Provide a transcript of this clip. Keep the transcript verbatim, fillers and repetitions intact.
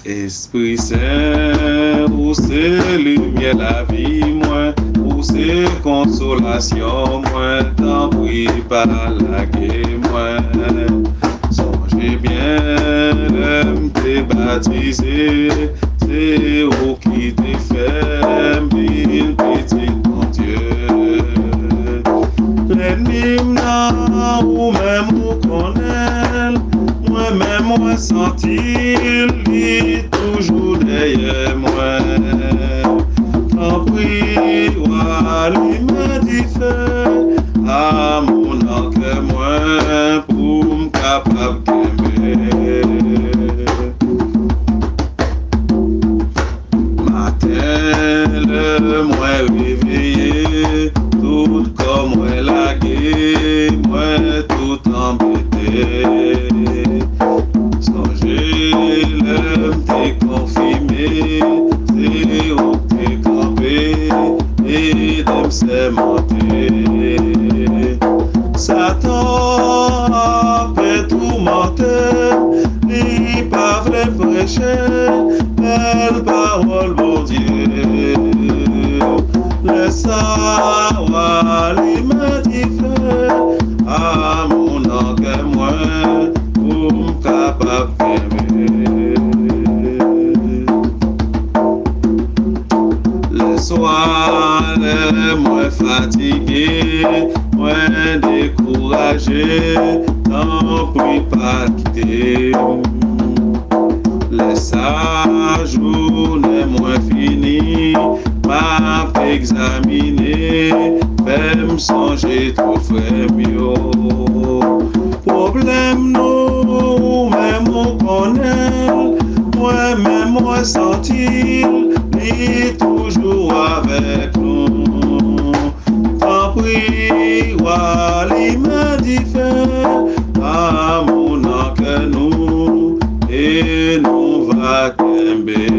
Esprit Saint, où c'est lumière la vie, moi, où c'est consolation, moi, t'en prie par la guerre, moi. Songez bien, l'homme t'est baptisé, c'est où qui t'est fait, mille petit mon Dieu. L'ennemi n'a ou même ou connaît, moi-même moi sentir lui toujours derrière moi. Tant pis, ouais, lui m'a dit fait à mon encre moi pour me capable d'aimer. Matin, le moi réveillé, tout comme moi lagué, moi tout embêté. Songez, l'homme t'est confirmé, c'est où t'es campé, et d'homme s'est monté. Satan après tout menteur, il pas vrai prêcher, belle parole, mon Dieu. Le savoir, il m'a dit faire à mon encre, moi, pour me capable d'aimer. Le soir, le moins fatigué, moins découragé, n'en prie pas quitter. Les sages journées moins finies, m'a examiné, même songer tout frère mieux. Problème nous, même on connaît, moi-même moi sentir, lui toujours avec nous. Tant pis, Wali m'a dit faire, à mon encre nous, et nous va tomber.